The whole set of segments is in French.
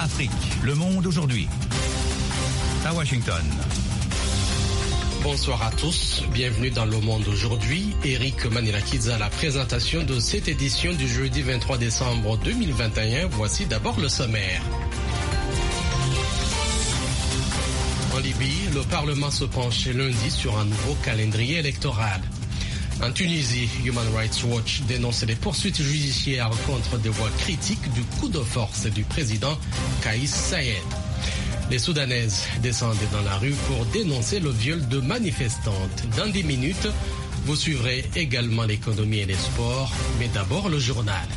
Afrique, le monde aujourd'hui. À Washington. Bonsoir à tous, bienvenue dans Le Monde aujourd'hui. Eric Manilakidze à la présentation de cette édition du jeudi 23 décembre 2021. Voici d'abord le sommaire. En Libye, le Parlement se penche lundi sur un nouveau calendrier électoral. En Tunisie, Human Rights Watch dénonce les poursuites judiciaires contre des voix critiques du coup de force du président Kais Saied. Les Soudanaises descendent dans la rue pour dénoncer le viol de manifestantes. Dans 10 minutes, vous suivrez également l'économie et les sports, mais d'abord le journal.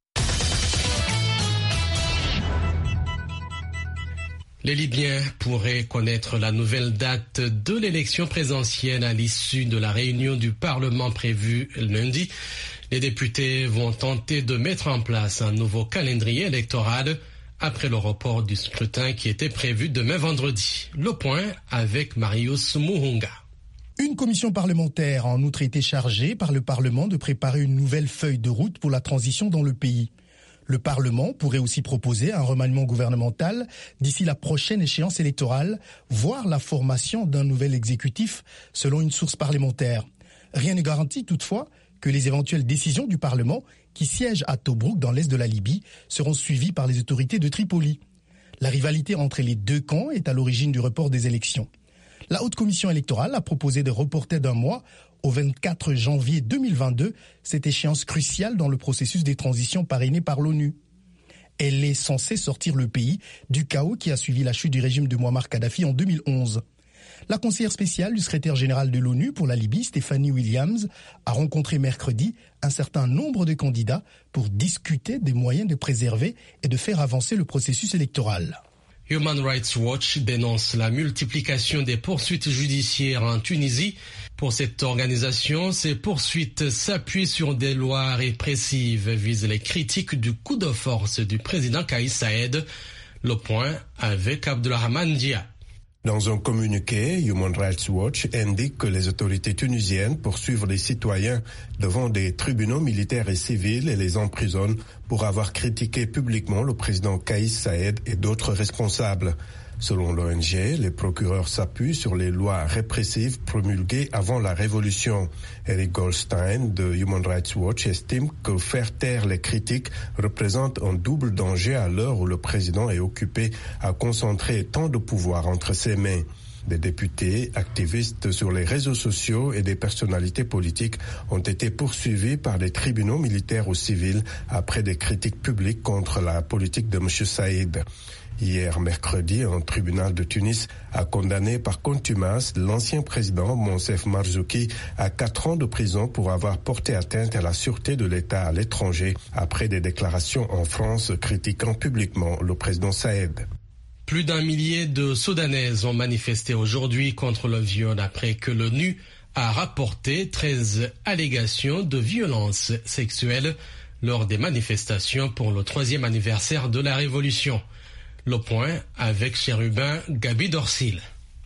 Les Libyens pourraient connaître la nouvelle date de l'élection présidentielle à l'issue de la réunion du Parlement prévue lundi. Les députés vont tenter de mettre en place un nouveau calendrier électoral après le report du scrutin qui était prévu demain vendredi. Le point avec Marius Muhunga. Une commission parlementaire a en outre été chargée par le Parlement de préparer une nouvelle feuille de route pour la transition dans le pays. Le Parlement pourrait aussi proposer un remaniement gouvernemental d'ici la prochaine échéance électorale, voire la formation d'un nouvel exécutif, selon une source parlementaire. Rien ne garantit toutefois que les éventuelles décisions du Parlement, qui siège à Tobrouk dans l'est de la Libye, seront suivies par les autorités de Tripoli. La rivalité entre les deux camps est à l'origine du report des élections. La Haute Commission électorale a proposé de reporter d'un mois au 24 janvier 2022 cette échéance cruciale dans le processus des transitions parrainées par l'ONU. Elle est censée sortir le pays du chaos qui a suivi la chute du régime de Muammar Kadhafi en 2011. La conseillère spéciale du secrétaire général de l'ONU pour la Libye, Stephanie Williams, a rencontré mercredi un certain nombre de candidats pour discuter des moyens de préserver et de faire avancer le processus électoral. Human Rights Watch dénonce la multiplication des poursuites judiciaires en Tunisie. Pour cette organisation, ces poursuites s'appuient sur des lois répressives, visent les critiques du coup de force du président Kais Saied. Le point avec Abdulrahman Dia. Dans un communiqué, Human Rights Watch indique que les autorités tunisiennes poursuivent les citoyens devant des tribunaux militaires et civils et les emprisonnent pour avoir critiqué publiquement le président Kais Saied et d'autres responsables. Selon l'ONG, les procureurs s'appuient sur les lois répressives promulguées avant la révolution. Eric Goldstein de Human Rights Watch estime que faire taire les critiques représente un double danger à l'heure où le président est occupé à concentrer tant de pouvoir entre ses mains. Des députés, activistes sur les réseaux sociaux et des personnalités politiques ont été poursuivis par des tribunaux militaires ou civils après des critiques publiques contre la politique de M. Saïd. Hier, mercredi, un tribunal de Tunis a condamné par contumace l'ancien président Monsef Marzouki à 4 ans de prison pour avoir porté atteinte à la sûreté de l'État à l'étranger après des déclarations en France critiquant publiquement le président Saïd. Plus d'1 millier de Soudanaises ont manifesté aujourd'hui contre le viol après que l'ONU a rapporté 13 allégations de violences sexuelles lors des manifestations pour le 3e anniversaire de la Révolution. Le point avec Chérubin Gabi Dorsil.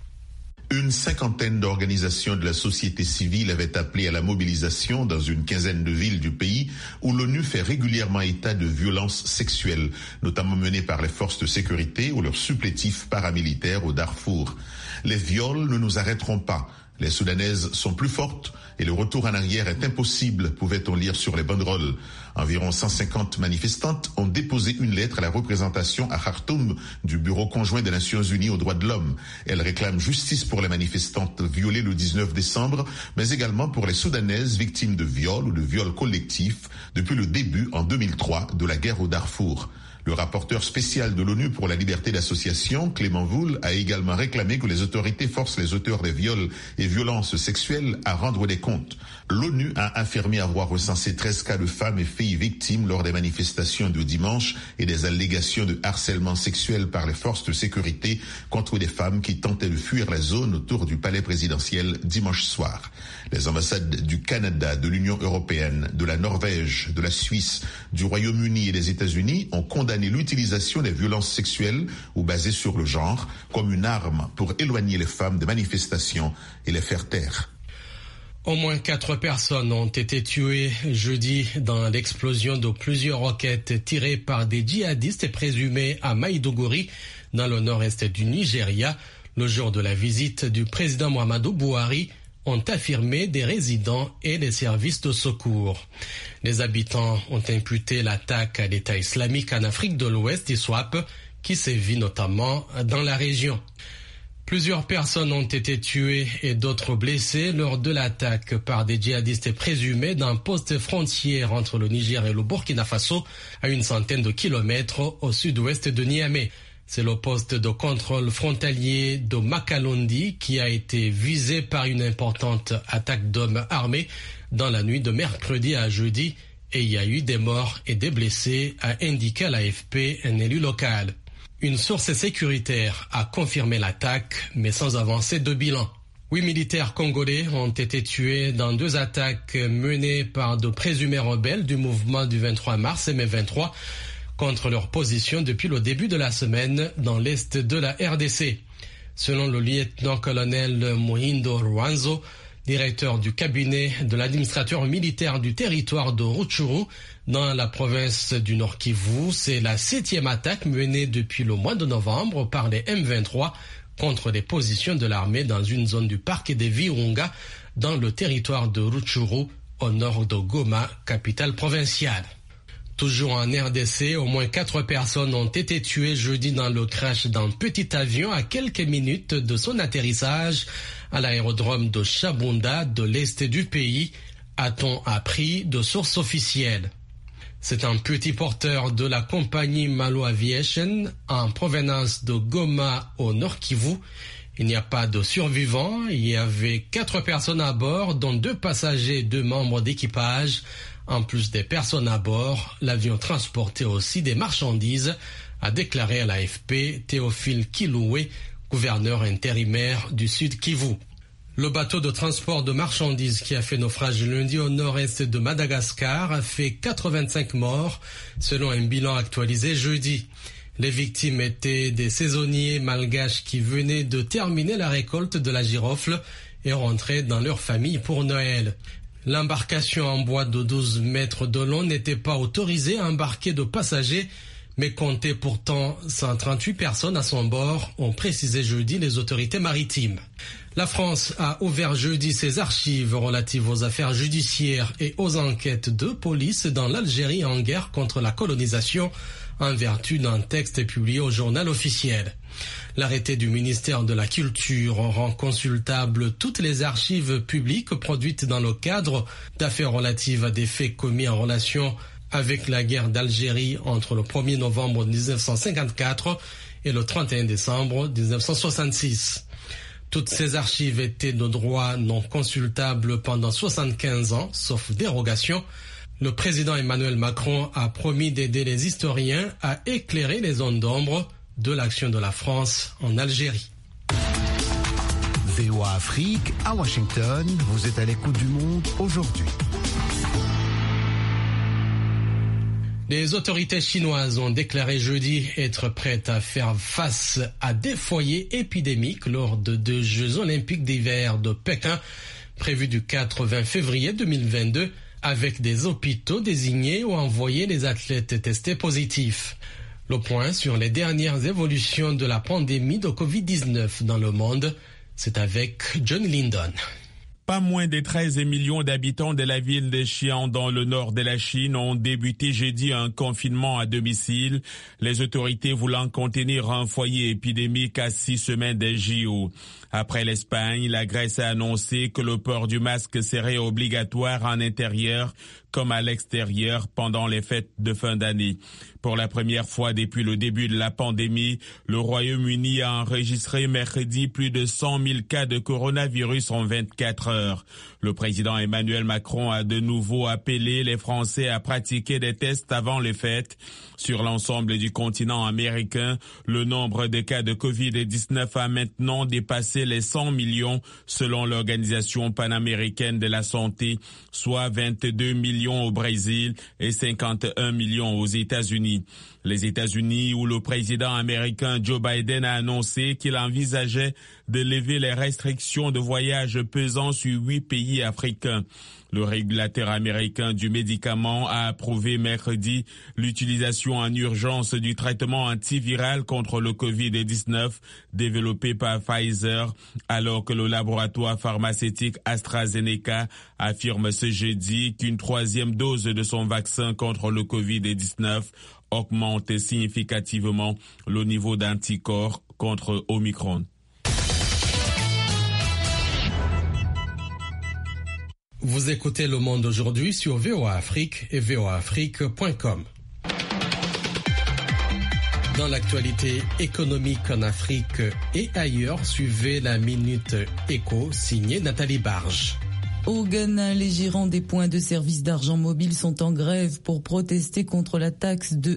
Une cinquantaine d'organisations de la société civile avaient appelé à la mobilisation dans une quinzaine de villes du pays où l'ONU fait régulièrement état de violences sexuelles, notamment menées par les forces de sécurité ou leurs supplétifs paramilitaires au Darfour. Les viols ne nous arrêteront pas. Les Soudanaises sont plus fortes et le retour en arrière est impossible, pouvait-on lire sur les banderoles. Environ 150 manifestantes ont déposé une lettre à la représentation à Khartoum du Bureau conjoint des Nations Unies aux droits de l'homme. Elles réclament justice pour les manifestantes violées le 19 décembre, mais également pour les Soudanaises victimes de viols ou de viols collectifs depuis le début en 2003 de la guerre au Darfour. Le rapporteur spécial de l'ONU pour la liberté d'association, Clément Wool, a également réclamé que les autorités forcent les auteurs des viols et violences sexuelles à rendre des comptes. L'ONU a affirmé avoir recensé 13 cas de femmes et filles victimes lors des manifestations de dimanche et des allégations de harcèlement sexuel par les forces de sécurité contre des femmes qui tentaient de fuir la zone autour du palais présidentiel dimanche soir. Les ambassades du Canada, de l'Union européenne, de la Norvège, de la Suisse, du Royaume-Uni et des États-Unis ont condamné l'utilisation des violences sexuelles ou basées sur le genre comme une arme pour éloigner les femmes des manifestations et les faire taire. Au moins 4 personnes ont été tuées jeudi dans l'explosion de plusieurs roquettes tirées par des djihadistes présumés à Maïdougouri, dans le nord-est du Nigeria, le jour de la visite du président Muhammadu Buhari, ont affirmé des résidents et des services de secours. Les habitants ont imputé l'attaque à l'État islamique en Afrique de l'Ouest, ISWAP, qui sévit notamment dans la région. Plusieurs personnes ont été tuées et d'autres blessées lors de l'attaque par des djihadistes présumés d'un poste frontière entre le Niger et le Burkina Faso, à une centaine de kilomètres au sud-ouest de Niamey. C'est le poste de contrôle frontalier de Makalondi qui a été visé par une importante attaque d'hommes armés dans la nuit de mercredi à jeudi, et il y a eu des morts et des blessés, a indiqué à l'AFP un élu local. Une source sécuritaire a confirmé l'attaque, mais sans avancer de bilan. 8 militaires congolais ont été tués dans 2 attaques menées par de présumés rebelles du mouvement du 23 mars et mai 23 contre leur position depuis le début de la semaine dans l'est de la RDC. Selon le lieutenant-colonel Muhindo Rwanzo, directeur du cabinet de l'administrateur militaire du territoire de Rutshuru, dans la province du Nord Kivu, c'est la 7e attaque menée depuis le mois de novembre par les M23 contre les positions de l'armée dans une zone du parc des Virunga, dans le territoire de Rutshuru, au nord de Goma, capitale provinciale. Toujours en RDC, au moins 4 personnes ont été tuées jeudi dans le crash d'un petit avion à quelques minutes de son atterrissage à l'aérodrome de Chabunda, de l'est du pays, a-t-on appris de sources officielles. C'est un petit porteur de la compagnie Malo Aviation en provenance de Goma au Nord Kivu. Il n'y a pas de survivants. Il y avait 4 personnes à bord, dont 2 passagers et 2 membres d'équipage. En plus des personnes à bord, l'avion transportait aussi des marchandises, a déclaré à l'AFP Théophile Kiloué, gouverneur intérimaire du Sud Kivu. Le bateau de transport de marchandises qui a fait naufrage lundi au nord-est de Madagascar a fait 85 morts, selon un bilan actualisé jeudi. Les victimes étaient des saisonniers malgaches qui venaient de terminer la récolte de la girofle et rentraient dans leur famille pour Noël. L'embarcation en bois de 12 mètres de long n'était pas autorisée à embarquer de passagers, mais comptait pourtant 138 personnes à son bord, ont précisé jeudi les autorités maritimes. La France a ouvert jeudi ses archives relatives aux affaires judiciaires et aux enquêtes de police dans l'Algérie en guerre contre la colonisation, en vertu d'un texte publié au journal officiel. L'arrêté du ministère de la Culture rend consultables toutes les archives publiques produites dans le cadre d'affaires relatives à des faits commis en relation avec la guerre d'Algérie entre le 1er novembre 1954 et le 31 décembre 1966. Toutes ces archives étaient de droit non consultables pendant 75 ans, sauf dérogation. Le président Emmanuel Macron a promis d'aider les historiens à éclairer les zones d'ombre de l'action de la France en Algérie. VOA Afrique, à Washington, vous êtes à l'écoute du monde aujourd'hui. Les autorités chinoises ont déclaré jeudi être prêtes à faire face à des foyers épidémiques lors de 2 Jeux olympiques d'hiver de Pékin, prévus du 4 au 20 février 2022, avec des hôpitaux désignés où envoyer les athlètes testés positifs. Le point sur les dernières évolutions de la pandémie de Covid-19 dans le monde, c'est avec John Lindon. Pas moins de 13 millions d'habitants de la ville de Xi'an dans le nord de la Chine ont débuté jeudi un confinement à domicile, les autorités voulant contenir un foyer épidémique à 6 semaines des JO. Après l'Espagne, la Grèce a annoncé que le port du masque serait obligatoire en intérieur comme à l'extérieur pendant les fêtes de fin d'année. Pour la première fois depuis le début de la pandémie, le Royaume-Uni a enregistré mercredi plus de 100 000 cas de coronavirus en 24 heures. Le président Emmanuel Macron a de nouveau appelé les Français à pratiquer des tests avant les fêtes. Sur l'ensemble du continent américain, le nombre de cas de Covid-19 a maintenant dépassé les 100 millions selon l'Organisation panaméricaine de la santé, soit 22 millions au Brésil et 51 millions aux États-Unis. Les États-Unis, où le président américain Joe Biden a annoncé qu'il envisageait de lever les restrictions de voyage pesant sur 8 pays africains. Le régulateur américain du médicament a approuvé mercredi l'utilisation en urgence du traitement antiviral contre le Covid-19 développé par Pfizer, alors que le laboratoire pharmaceutique AstraZeneca affirme ce jeudi qu'une 3e dose de son vaccin contre le Covid-19 augmente significativement le niveau d'anticorps contre Omicron. Vous écoutez Le Monde aujourd'hui sur VOA Afrique et voaafrique.com. Dans l'actualité économique en Afrique et ailleurs, suivez la Minute Éco signée Nathalie Barge. Au Ghana, les gérants des points de service d'argent mobile sont en grève pour protester contre la taxe de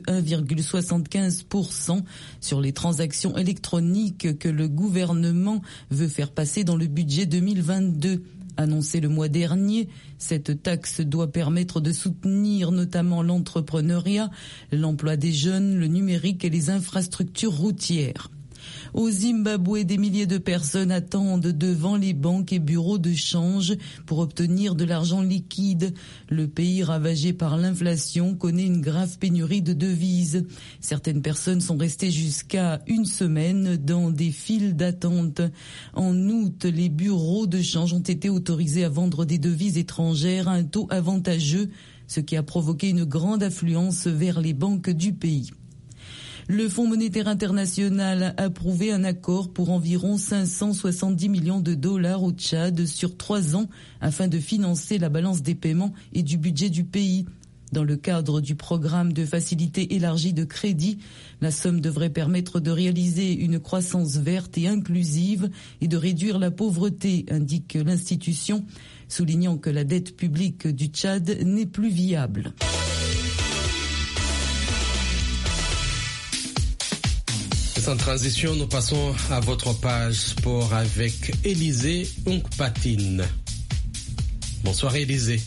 1,75% sur les transactions électroniques que le gouvernement veut faire passer dans le budget 2022. Annoncée le mois dernier, cette taxe doit permettre de soutenir notamment l'entrepreneuriat, l'emploi des jeunes, le numérique et les infrastructures routières. Au Zimbabwe, des milliers de personnes attendent devant les banques et bureaux de change pour obtenir de l'argent liquide. Le pays ravagé par l'inflation connaît une grave pénurie de devises. Certaines personnes sont restées jusqu'à une semaine dans des files d'attente. En août, les bureaux de change ont été autorisés à vendre des devises étrangères à un taux avantageux, ce qui a provoqué une grande affluence vers les banques du pays. Le Fonds monétaire international a approuvé un accord pour environ 570 millions de dollars au Tchad sur 3 ans afin de financer la balance des paiements et du budget du pays. Dans le cadre du programme de facilité élargie de crédit, la somme devrait permettre de réaliser une croissance verte et inclusive et de réduire la pauvreté, indique l'institution, soulignant que la dette publique du Tchad n'est plus viable. Sans transition, nous passons à votre page sport avec Élisée Nkpatine. Bonsoir Élisée.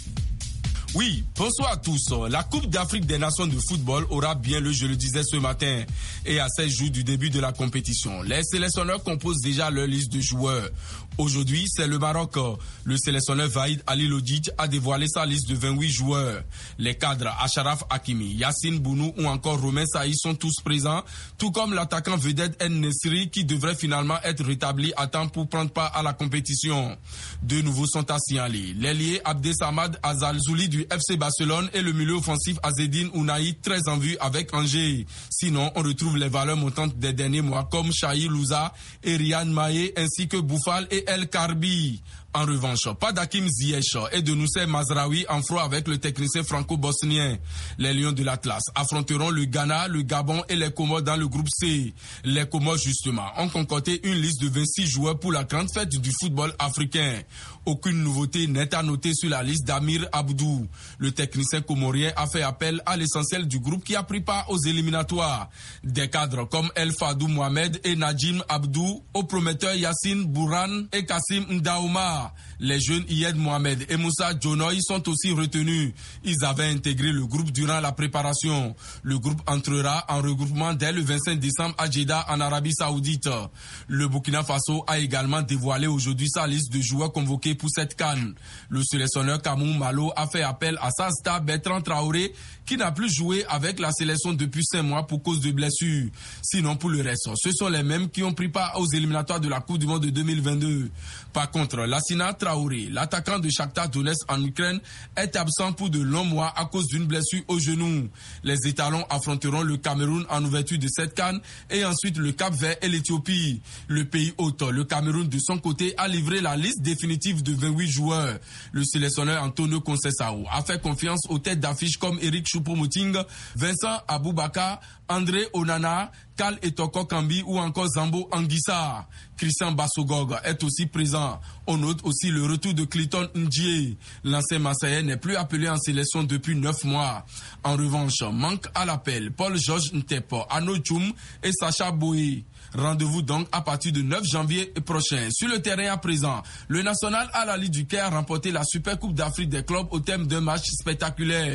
Oui, bonsoir à tous. La Coupe d'Afrique des Nations de football aura bien lieu, je le disais ce matin, et à 16 jours du début de la compétition. Les sélectionneurs composent déjà leur liste de joueurs. Aujourd'hui, c'est le Maroc. Le sélectionneur Vahid Halilhodžić a dévoilé sa liste de 28 joueurs. Les cadres Achraf Hakimi, Yassine Bounou ou encore Romain Saïd sont tous présents, tout comme l'attaquant vedette En-Nesyri qui devrait finalement être rétabli à temps pour prendre part à la compétition. Deux nouveaux sont à signaler. L'ailier Abdesamad Azalzouli du FC Barcelone et le milieu offensif Azzedine Ounahi très en vue avec Angers. Sinon, on retrouve les valeurs montantes des derniers mois comme Shahir Louza et Ryan Maé ainsi que Boufal et El Karbi. En revanche, pas d'Hakim Ziyech et de Noussair Mazraoui en froid avec le technicien franco-bosnien. Les Lions de l'Atlas affronteront le Ghana, le Gabon et les Comores dans le groupe C. Les Comores, justement, ont concocté une liste de 26 joueurs pour la grande fête du football africain. Aucune nouveauté n'est à noter sur la liste d'Amir Abdou. Le technicien comorien a fait appel à l'essentiel du groupe qui a pris part aux éliminatoires. Des cadres comme El Fadou Mohamed et Najim Abdou, aux prometteurs Yassine Bourhan et Kassim Ndaouma. Les jeunes Iyed Mohamed et Moussa Djonoy sont aussi retenus. Ils avaient intégré le groupe durant la préparation. Le groupe entrera en regroupement dès le 25 décembre à Jeddah en Arabie Saoudite. Le Burkina Faso a également dévoilé aujourd'hui sa liste de joueurs convoqués pour cette CAN. Le sélectionneur Kamou Malo a fait appel à sa star Bertrand Traoré qui n'a plus joué avec la sélection depuis 5 mois pour cause de blessures. Sinon pour le reste, ce sont les mêmes qui ont pris part aux éliminatoires de la Coupe du Monde de 2022. Par contre, Lassina Traoré, l'attaquant de Shakhtar Donetsk en Ukraine, est absent pour de longs mois à cause d'une blessure au genou. Les étalons affronteront le Cameroun en ouverture de cette CAN et ensuite le Cap-Vert et l'Éthiopie. Le pays hôte, le Cameroun de son côté, a livré la liste définitive de 28 joueurs. Le sélectionneur Antonio Conceição a fait confiance aux têtes d'affiche comme Eric Choupo-Moting, Vincent Aboubakar, André Onana, Kal Etoko Kambi ou encore Zambo Anguissa. Christian Bassogog est aussi présent. On note aussi le retour de Clayton Ndjie. L'ancien Marseillais n'est plus appelé en sélection depuis 9 mois. En revanche, manque à l'appel Paul-Georges Ntepo, Arnaud Djoum et Sacha Boé. Rendez-vous donc à partir du 9 janvier prochain. Sur le terrain à présent, le National Al Ahly du Caire a remporté la Super Coupe d'Afrique des clubs au thème d'un match spectaculaire.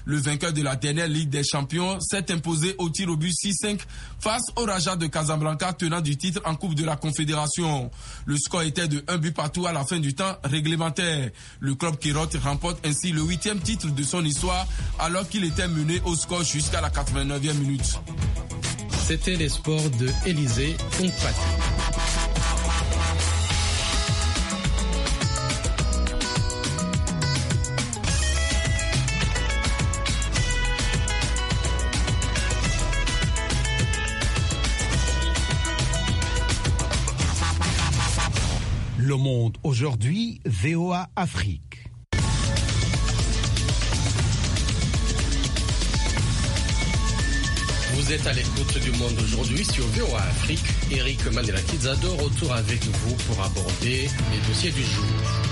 Le vainqueur de la dernière Ligue des Champions s'est imposé au tir au but 6-5 face au Raja de Casablanca, tenant du titre en Coupe de la Confédération. Le score était de 1 but partout à la fin du temps réglementaire. Le club Kérote remporte ainsi le 8e titre de son histoire alors qu'il était mené au score jusqu'à la 89e minute. C'était les sports de Élysée Compat. Le Monde aujourd'hui, VOA Afrique. Vous êtes à l'écoute du Monde aujourd'hui sur VOA Afrique. Eric Mandela-Kizado, retour avec vous pour aborder les dossiers du jour.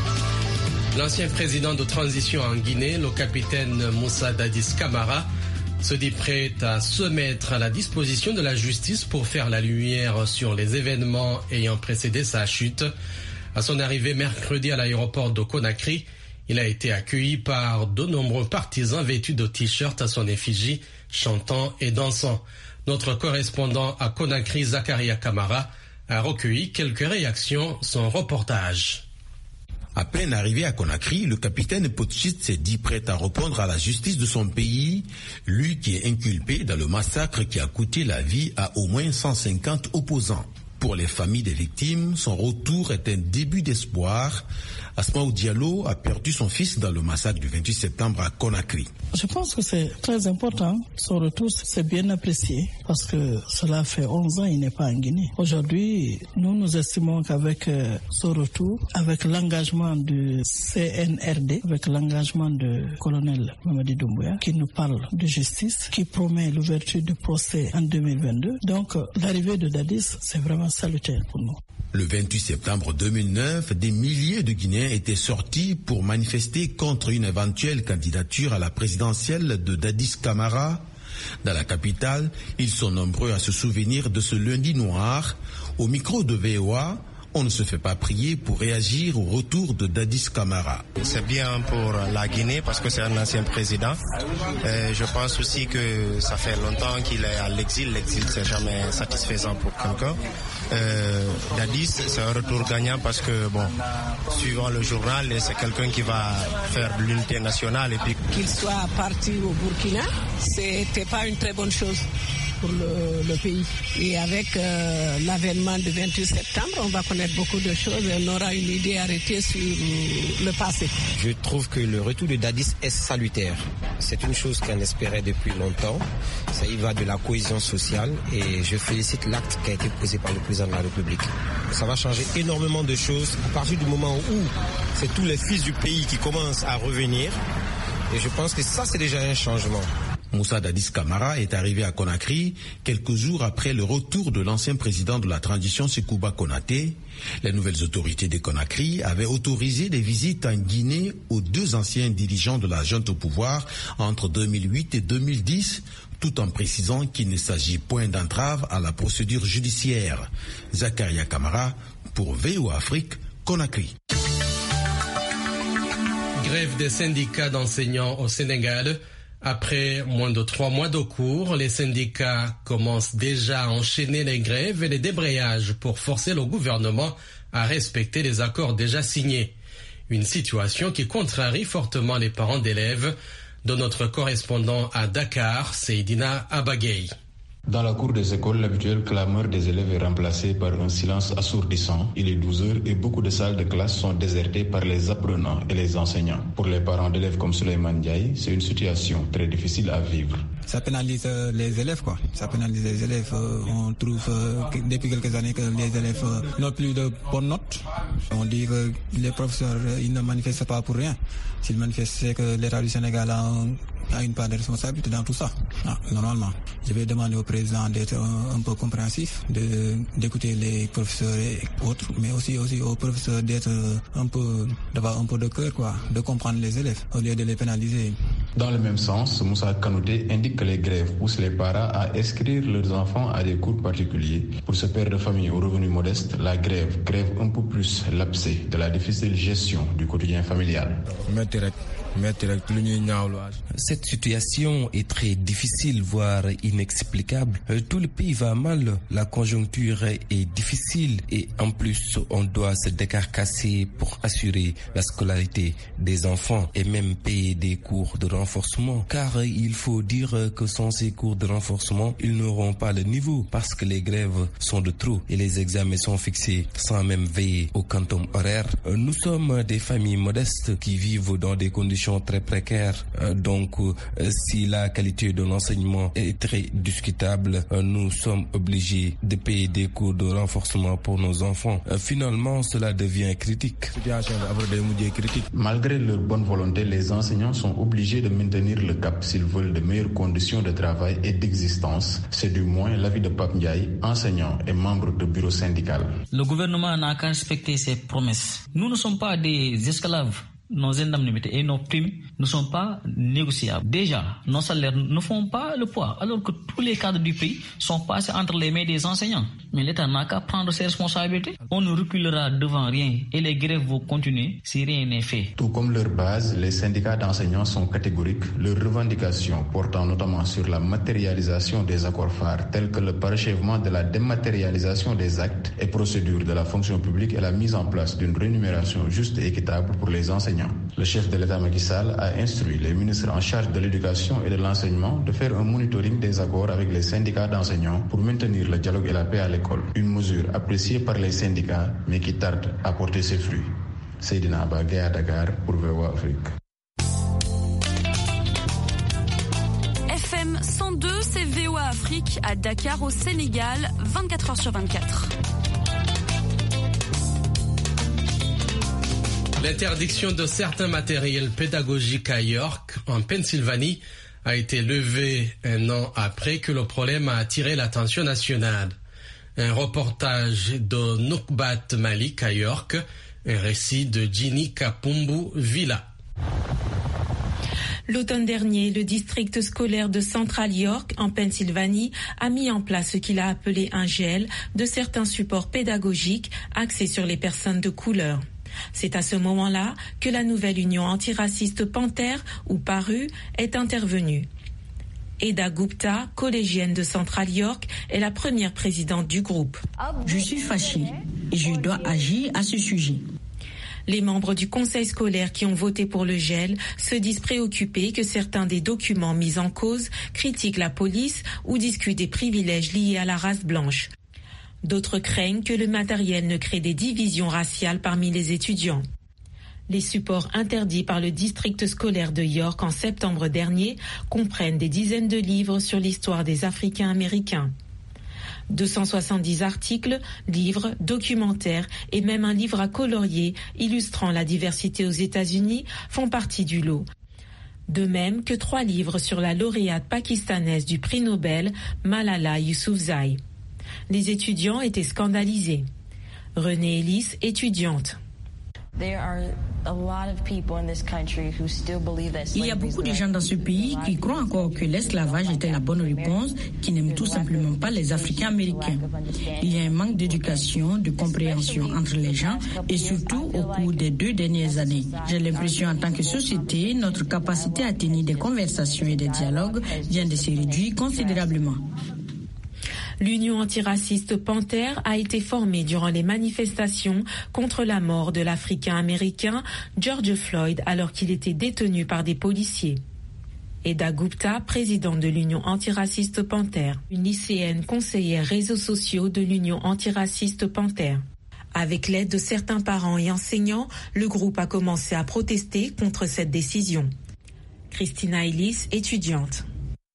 L'ancien président de transition en Guinée, le capitaine Moussa Dadis Camara, se dit prêt à se mettre à la disposition de la justice pour faire la lumière sur les événements ayant précédé sa chute. À son arrivée mercredi à l'aéroport de Conakry, il a été accueilli par de nombreux partisans vêtus de t-shirts à son effigie, chantant et dansant. Notre correspondant à Conakry, Zakaria Kamara, a recueilli quelques réactions, son reportage. À peine arrivé à Conakry, le capitaine Potchit s'est dit prêt à répondre à la justice de son pays, lui qui est inculpé dans le massacre qui a coûté la vie à au moins 150 opposants. Pour les familles des victimes, son retour est un début d'espoir. Asmaou Diallo a perdu son fils dans le massacre du 28 septembre à Conakry. Je pense que c'est très important. Son retour, c'est bien apprécié parce que cela fait 11 ans, il n'est pas en Guinée. Aujourd'hui, nous estimons qu'avec son retour, avec l'engagement du CNRD, avec l'engagement du colonel Mamadi Doumbouya, qui nous parle de justice, qui promet l'ouverture du procès en 2022. Donc, l'arrivée de Dadis, c'est vraiment salutaire pour nous. Le 28 septembre 2009, des milliers de Guinéens étaient sortis pour manifester contre une éventuelle candidature à la présidentielle de Dadis Camara. Dans la capitale, ils sont nombreux à se souvenir de ce lundi noir. Au micro de VOA, on ne se fait pas prier pour réagir au retour de Dadis Camara. C'est bien pour la Guinée parce que c'est un ancien président. Je pense aussi que ça fait longtemps qu'il est à l'exil. L'exil, c'est jamais satisfaisant pour quelqu'un. Dadis, c'est un retour gagnant parce que, bon, suivant le journal, c'est quelqu'un qui va faire de l'unité nationale. Et puis qu'il soit parti au Burkina, c'était pas une très bonne chose pour le pays. Et avec l'avènement du 28 septembre, on va connaître beaucoup de choses et on aura une idée arrêtée sur le passé. Je trouve que le retour de Dadis est salutaire. C'est une chose qu'on espérait depuis longtemps. Ça y va de la cohésion sociale et je félicite l'acte qui a été posé par le président de la République. Ça va changer énormément de choses à partir du moment où c'est tous les fils du pays qui commencent à revenir. Et je pense que ça, c'est déjà un changement. Moussa Dadis Camara est arrivé à Conakry quelques jours après le retour de l'ancien président de la transition Sekouba Konaté. Les nouvelles autorités de Conakry avaient autorisé des visites en Guinée aux deux anciens dirigeants de la junte au pouvoir entre 2008 et 2010, tout en précisant qu'il ne s'agit point d'entrave à la procédure judiciaire. Zakaria Kamara pour VOA Afrique, Conakry. Grève des syndicats d'enseignants au Sénégal. Après moins de 3 mois de cours, les syndicats commencent déjà à enchaîner les grèves et les débrayages pour forcer le gouvernement à respecter les accords déjà signés. Une situation qui contrarie fortement les parents d'élèves. De notre correspondant à Dakar, Seydina Abagay. Dans la cour des écoles, l'habituelle clameur des élèves est remplacée par un silence assourdissant. Il est 12 heures et beaucoup de salles de classe sont désertées par les apprenants et les enseignants. Pour les parents d'élèves comme Souleymane Ndiaye, c'est une situation très difficile à vivre. Ça pénalise les élèves, quoi. Ça pénalise les élèves. On trouve depuis quelques années que les élèves n'ont plus de bonnes notes. On dit que les professeurs, ils ne manifestent pas pour rien. S'ils manifestent, c'est que l'État du Sénégal a une part de responsabilité dans tout ça. Normalement. Je vais demander au président d'être un peu compréhensif, d'écouter les professeurs et autres, mais aussi aux professeurs d'avoir un peu de cœur, quoi, de comprendre les élèves au lieu de les pénaliser. Dans le même sens, Moussa Kanouté indique que les grèves poussent les parents à inscrire leurs enfants à des cours particuliers. Pour ce père de famille aux revenus modestes, la grève un peu plus l'abcès de la difficile gestion du quotidien familial. Cette situation est très difficile, voire inexplicable. Tout le pays va mal, la conjoncture est difficile et en plus on doit se décarcasser pour assurer la scolarité des enfants et même payer des cours de renforcement. Car il faut dire que sans ces cours de renforcement, ils n'auront pas le niveau parce que les grèves sont de trop et les examens sont fixés sans même veiller au quantum horaire. Nous sommes des familles modestes qui vivent dans des conditions très précaires. Donc, si la qualité de l'enseignement est très discutable, nous sommes obligés de payer des cours de renforcement pour nos enfants. Finalement, cela devient critique. Malgré leur bonne volonté, les enseignants sont obligés de maintenir le cap s'ils veulent de meilleures conditions de travail et d'existence. C'est du moins l'avis de Pape Ndiaye, enseignant et membre du bureau syndical. Le gouvernement n'a qu'à respecter ses promesses. Nous ne sommes pas des esclaves. Nos indemnités et nos primes ne sont pas négociables. Déjà, nos salaires ne font pas le poids, alors que tous les cadres du pays sont passés entre les mains des enseignants. Mais l'État n'a qu'à prendre ses responsabilités. On ne reculera devant rien et les grèves vont continuer si rien n'est fait. Tout comme leur base, les syndicats d'enseignants sont catégoriques. Leurs revendications portant notamment sur la matérialisation des accords phares tels que le parachèvement de la dématérialisation des actes et procédures de la fonction publique et la mise en place d'une rémunération juste et équitable pour les enseignants. Le chef de l'État Macky Sall a instruit les ministres en charge de l'éducation et de l'enseignement de faire un monitoring des accords avec les syndicats d'enseignants pour maintenir le dialogue et la paix à l'école. Une mesure appréciée par les syndicats mais qui tarde à porter ses fruits. Seydina Bagay à Dakar pour VOA Afrique. FM 102, c'est VOA Afrique à Dakar au Sénégal, 24h/24. L'interdiction de certains matériels pédagogiques à York, en Pennsylvanie, a été levée un an après que le problème a attiré l'attention nationale. Un reportage de Noukbat Malik à York, un récit de Ginny Kapumbu Villa. L'automne dernier, le district scolaire de Central York, en Pennsylvanie, a mis en place ce qu'il a appelé un gel de certains supports pédagogiques axés sur les personnes de couleur. C'est à ce moment-là que la nouvelle union antiraciste Panthère, ou PARU, est intervenue. Eda Gupta, collégienne de Central York, est la première présidente du groupe. Je suis fâchée et je dois agir à ce sujet. Les membres du conseil scolaire qui ont voté pour le gel se disent préoccupés que certains des documents mis en cause critiquent la police ou discutent des privilèges liés à la race blanche. D'autres craignent que le matériel ne crée des divisions raciales parmi les étudiants. Les supports interdits par le district scolaire de York en septembre dernier comprennent des dizaines de livres sur l'histoire des Africains américains. 270 articles, livres, documentaires et même un livre à colorier illustrant la diversité aux États-Unis font partie du lot. De même que 3 livres sur la lauréate pakistanaise du prix Nobel, Malala Yousafzai. Les étudiants étaient scandalisés. Renée Ellis, étudiante. Il y a beaucoup de gens dans ce pays qui croient encore que l'esclavage était la bonne réponse, qui n'aiment tout simplement pas les Africains américains. Il y a un manque d'éducation, de compréhension entre les gens et surtout au cours des 2 dernières années. J'ai l'impression en tant que société, notre capacité à tenir des conversations et des dialogues vient de se réduire considérablement. L'Union antiraciste Panthère a été formée durant les manifestations contre la mort de l'Africain américain George Floyd alors qu'il était détenu par des policiers. Eda Gupta, présidente de l'Union antiraciste Panthère, une lycéenne conseillère réseaux sociaux de l'Union antiraciste Panthère. Avec l'aide de certains parents et enseignants, le groupe a commencé à protester contre cette décision. Christina Ellis, étudiante.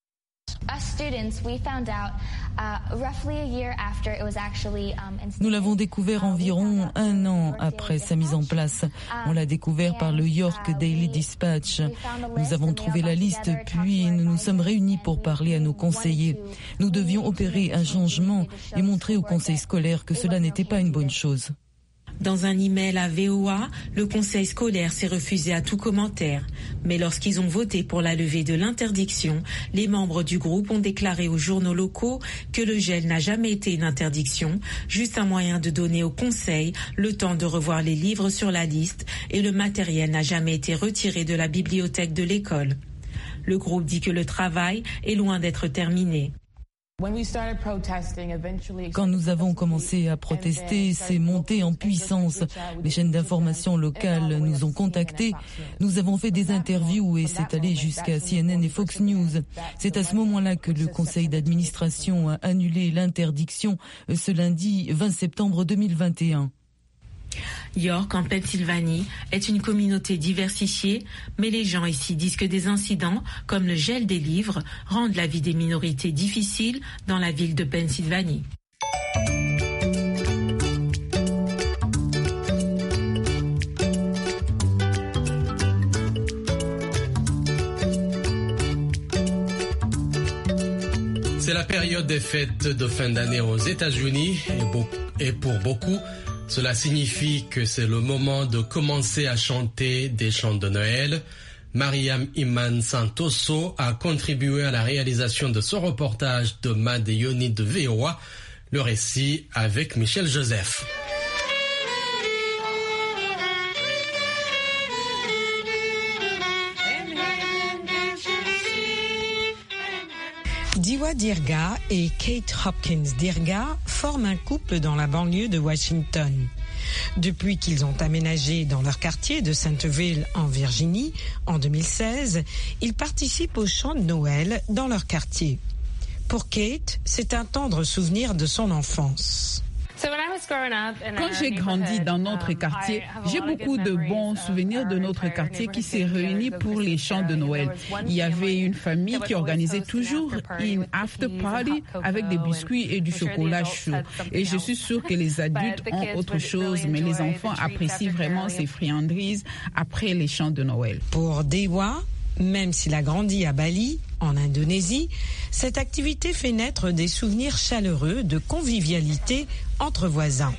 Nous l'avons découvert environ 1 an après sa mise en place. On l'a découvert par le York Daily Dispatch. Nous avons trouvé la liste, puis nous nous sommes réunis pour parler à nos conseillers. Nous devions opérer un changement et montrer au conseil scolaire que cela n'était pas une bonne chose. Dans un email à VOA, le conseil scolaire s'est refusé à tout commentaire. Mais lorsqu'ils ont voté pour la levée de l'interdiction, les membres du groupe ont déclaré aux journaux locaux que le gel n'a jamais été une interdiction, juste un moyen de donner au conseil le temps de revoir les livres sur la liste et le matériel n'a jamais été retiré de la bibliothèque de l'école. Le groupe dit que le travail est loin d'être terminé. Quand nous avons commencé à protester, c'est monté en puissance. Les chaînes d'information locales nous ont contactés. Nous avons fait des interviews et c'est allé jusqu'à CNN et Fox News. C'est à ce moment-là que le conseil d'administration a annulé l'interdiction ce lundi 20 septembre 2021. York, en Pennsylvanie, est une communauté diversifiée, mais les gens ici disent que des incidents, comme le gel des livres, rendent la vie des minorités difficile dans la ville de Pennsylvanie. C'est la période des fêtes de fin d'année aux États-Unis et pour beaucoup, cela signifie que c'est le moment de commencer à chanter des chants de Noël. Mariam Iman Santoso a contribué à la réalisation de ce reportage de Mad et Yoni de VOA. Le récit avec Michel Joseph. Diwa Dirga et Kate Hopkins Dirga forment un couple dans la banlieue de Washington. Depuis qu'ils ont aménagé dans leur quartier de Centerville en Virginie en 2016, ils participent au chant de Noël dans leur quartier. Pour Kate, c'est un tendre souvenir de son enfance. Quand j'ai grandi dans notre quartier, j'ai beaucoup de bons souvenirs de notre quartier qui s'est réuni pour les chants de Noël. Il y avait une famille qui organisait toujours une after party avec des biscuits et du chocolat chaud. Et je suis sûre que les adultes ont autre chose, mais les enfants apprécient vraiment ces friandises après les chants de Noël. Pour Dewa, même s'il a grandi à Bali, en Indonésie, cette activité fait naître des souvenirs chaleureux de convivialité entre voisins.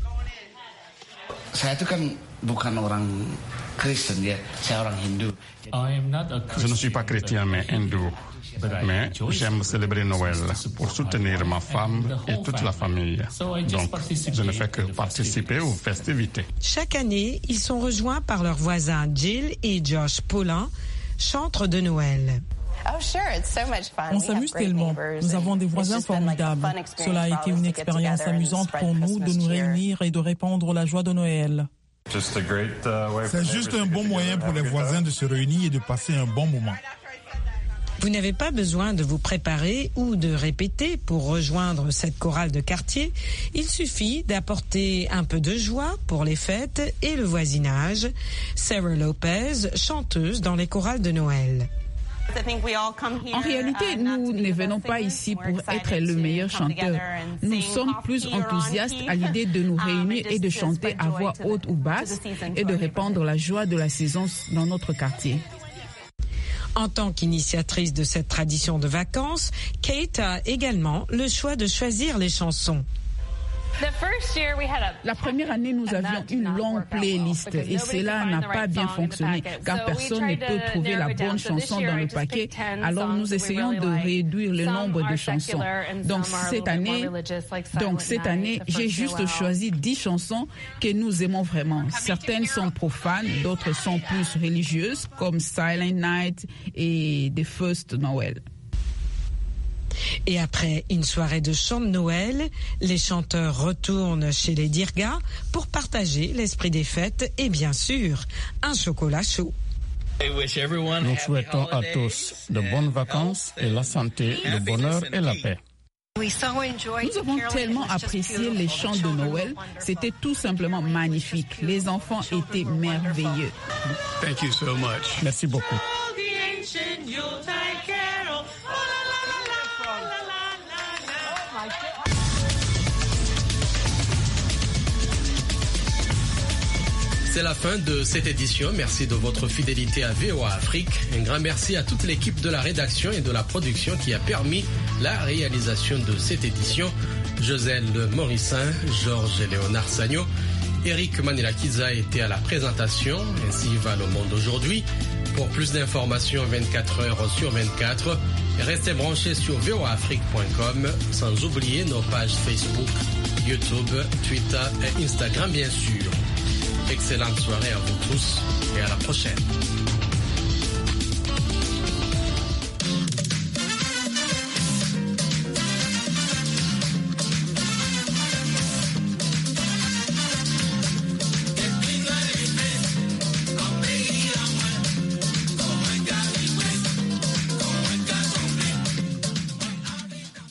Je ne suis pas chrétien mais hindou. Mais j'aime célébrer Noël pour soutenir ma femme et toute la famille. Donc, je ne fais que participer aux festivités. Chaque année, ils sont rejoints par leurs voisins Jill et Josh Paulin, chantres de Noël. On s'amuse tellement. Nous avons des voisins formidables. Cela a été une expérience amusante pour nous de nous réunir et de répandre la joie de Noël. C'est juste un bon moyen pour les voisins de se réunir et de passer un bon moment. Vous n'avez pas besoin de vous préparer ou de répéter pour rejoindre cette chorale de quartier. Il suffit d'apporter un peu de joie pour les fêtes et le voisinage. Sarah Lopez, chanteuse dans les chorales de Noël. En réalité, nous ne venons pas ici pour être le meilleur chanteur. Nous sommes plus enthousiastes à l'idée de nous réunir et de chanter à voix haute ou basse et de répandre la joie de la saison dans notre quartier. En tant qu'initiatrice de cette tradition de vacances, Kate a également le choix de choisir les chansons. La première année, nous avions une longue playlist et cela n'a pas bien fonctionné car personne ne peut trouver la bonne chanson dans le paquet. Alors nous essayons de réduire le nombre de chansons. Donc cette année, j'ai juste choisi 10 chansons que nous aimons vraiment. Certaines sont profanes, d'autres sont plus religieuses comme Silent Night et The First Noel. Et après une soirée de chant de Noël, les chanteurs retournent chez les Dirga pour partager l'esprit des fêtes et bien sûr, un chocolat chaud. Nous souhaitons à tous de bonnes vacances et la santé, le bonheur et la paix. Nous avons tellement apprécié les chants de Noël, c'était tout simplement magnifique. Les enfants étaient merveilleux. Thank you so much. Merci beaucoup. C'est la fin de cette édition. Merci de votre fidélité à VOA Afrique. Un grand merci à toute l'équipe de la rédaction et de la production qui a permis la réalisation de cette édition. Joselle Morissin, Georges et Léonard Sagno. Eric Manilakiza était à la présentation. Ainsi va le monde aujourd'hui. Pour plus d'informations 24 heures sur 24, restez branchés sur voaafrique.com, sans oublier nos pages Facebook, YouTube, Twitter et Instagram bien sûr. Excellente soirée à vous tous et à la prochaine.